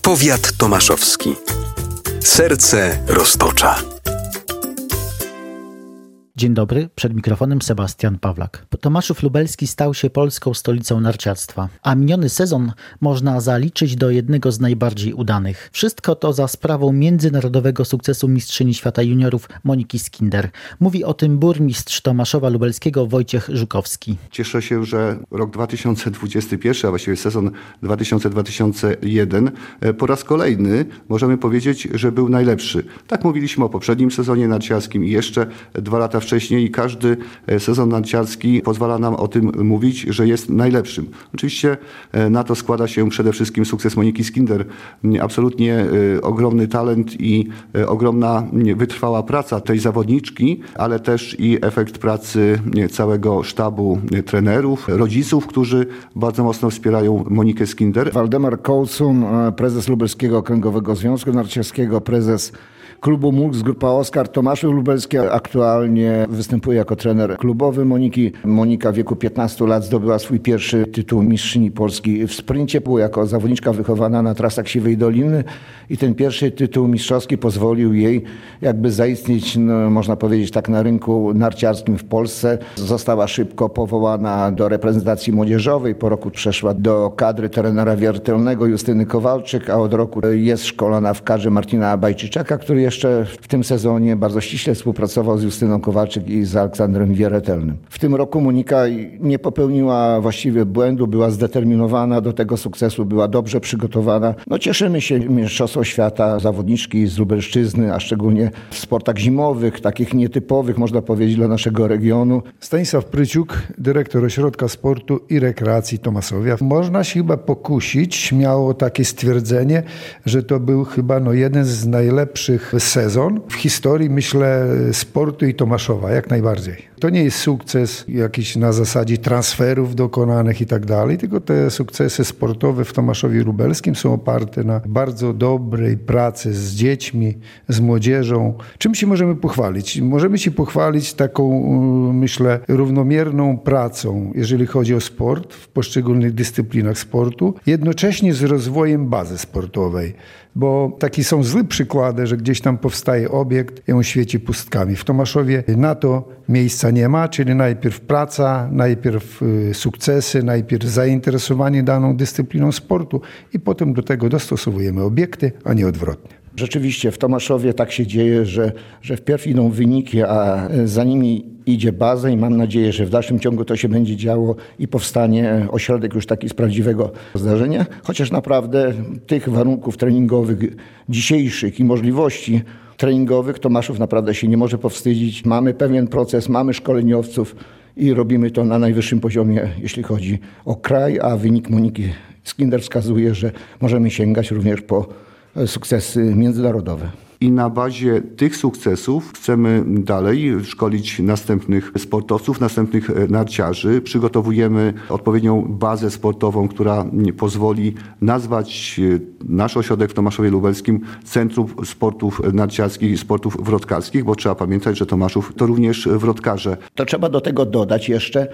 Powiat tomaszowski. Serce Roztocza. Dzień dobry, przed mikrofonem Sebastian Pawlak. Tomaszów Lubelski stał się polską stolicą narciarstwa, a miniony sezon można zaliczyć do jednego z najbardziej udanych. Wszystko to za sprawą międzynarodowego sukcesu mistrzyni świata juniorów Moniki Skinder. Mówi o tym burmistrz Tomaszowa Lubelskiego Wojciech Żukowski. Cieszę się, że rok 2021, a właściwie sezon 2000-2001 po raz kolejny możemy powiedzieć, że był najlepszy. Tak mówiliśmy o poprzednim sezonie narciarskim i jeszcze 2 lata wcześniej i każdy sezon narciarski pozwala nam o tym mówić, że jest najlepszym. Oczywiście na to składa się przede wszystkim sukces Moniki Skinder. Absolutnie ogromny talent i ogromna wytrwała praca tej zawodniczki, ale też i efekt pracy całego sztabu trenerów, rodziców, którzy bardzo mocno wspierają Monikę Skinder. Waldemar Kołcun, prezes Lubelskiego Okręgowego Związku Narciarskiego, prezes klubu MULX, Grupa Oskar, Tomaszów Lubelski aktualnie występuje jako trener klubowy Moniki. Monika w wieku 15 lat zdobyła swój pierwszy tytuł mistrzyni Polski w sprincie. Była jako zawodniczka wychowana na trasach Siwej Doliny i ten pierwszy tytuł mistrzowski pozwolił jej jakby zaistnieć, można powiedzieć tak, na rynku narciarskim w Polsce. Została szybko powołana do reprezentacji młodzieżowej. Po roku przeszła do kadry trenera wiertelnego Justyny Kowalczyk, a od roku jest szkolona w kadrze Martina Bajczyczaka, który jeszcze w tym sezonie bardzo ściśle współpracował z Justyną Kowalczyk i z Aleksandrem Wieretelnym. W tym roku Monika nie popełniła właściwie błędu, była zdeterminowana do tego sukcesu, była dobrze przygotowana. Cieszymy się Mistrzostwo Świata zawodniczki z Lubelszczyzny, a szczególnie w sportach zimowych, takich nietypowych, można powiedzieć, dla naszego regionu. Stanisław Pryciuk, dyrektor Ośrodka Sportu i Rekreacji Tomasowia. Można się chyba pokusić, śmiało takie stwierdzenie, że to był chyba jeden z najlepszych sezon w historii, myślę, sportu i Tomaszowa, jak najbardziej. To nie jest sukces jakiś na zasadzie transferów dokonanych i tak dalej, tylko te sukcesy sportowe w Tomaszowie Lubelskim są oparte na bardzo dobrej pracy z dziećmi, z młodzieżą. Czym się możemy pochwalić? Możemy się pochwalić taką, myślę, równomierną pracą, jeżeli chodzi o sport w poszczególnych dyscyplinach sportu, jednocześnie z rozwojem bazy sportowej. Bo takie są złe przykłady, że gdzieś tam powstaje obiekt i on świeci pustkami. W Tomaszowie na to miejsca nie ma, czyli najpierw praca, najpierw sukcesy, najpierw zainteresowanie daną dyscypliną sportu i potem do tego dostosowujemy obiekty, a nie odwrotnie. Rzeczywiście w Tomaszowie tak się dzieje, że wpierw idą wyniki, a za nimi idzie baza i mam nadzieję, że w dalszym ciągu to się będzie działo i powstanie ośrodek już taki z prawdziwego zdarzenia. Chociaż naprawdę tych warunków treningowych dzisiejszych i możliwości treningowych Tomaszów naprawdę się nie może powstydzić. Mamy pewien proces, mamy szkoleniowców i robimy to na najwyższym poziomie, jeśli chodzi o kraj, a wynik Moniki Skinder wskazuje, że możemy sięgać również po sukcesy międzynarodowe. I na bazie tych sukcesów chcemy dalej szkolić następnych sportowców, następnych narciarzy. Przygotowujemy odpowiednią bazę sportową, która pozwoli nazwać nasz ośrodek w Tomaszowie Lubelskim Centrum Sportów Narciarskich i Sportów Wrotkarskich, bo trzeba pamiętać, że Tomaszów to również wrotkarze. To trzeba do tego dodać jeszcze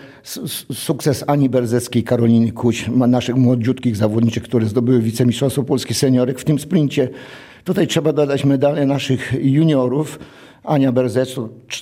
sukces Ani Berzeckiej, Karoliny Kuś, naszych młodziutkich zawodniczek, które zdobyły wicemistrzostwo Polski seniorek w tym sprincie. Tutaj trzeba dodać medale naszych juniorów. Ania Berzecka,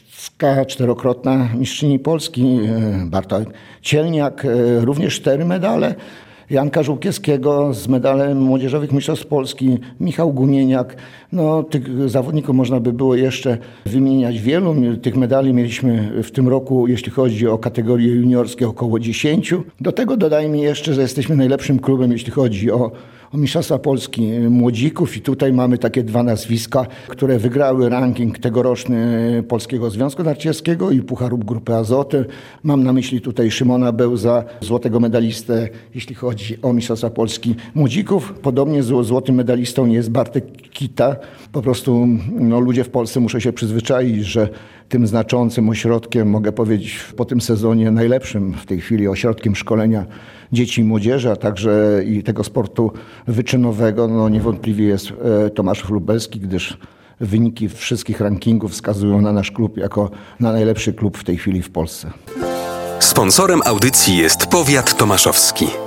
4-krotna mistrzyni Polski, Bartosz Cielniak, również 4 medale. Janka Żółkiewskiego z medalem młodzieżowych mistrzostw Polski, Michał Gumieniak. Tych zawodników można by było jeszcze wymieniać wielu. Tych medali mieliśmy w tym roku, jeśli chodzi o kategorie juniorskie, około 10. Do tego dodajmy jeszcze, że jesteśmy najlepszym klubem, jeśli chodzi o Mistrzostwa Polski młodzików i tutaj mamy takie 2 nazwiska, które wygrały ranking tegoroczny Polskiego Związku Narciarskiego i Pucharu Grupy Azoty. Mam na myśli tutaj Szymona Bełza, złotego medalistę, jeśli chodzi o Mistrzostwa Polski młodzików. Podobnie złotym medalistą jest Bartek Kita. Po prostu ludzie w Polsce muszą się przyzwyczaić, że tym znaczącym ośrodkiem, mogę powiedzieć po tym sezonie najlepszym w tej chwili ośrodkiem szkolenia dzieci i młodzieży, a także i tego sportu wyczynowego, niewątpliwie jest Tomaszów Lubelski, gdyż wyniki wszystkich rankingów wskazują na nasz klub jako na najlepszy klub w tej chwili w Polsce. Sponsorem audycji jest Powiat Tomaszowski.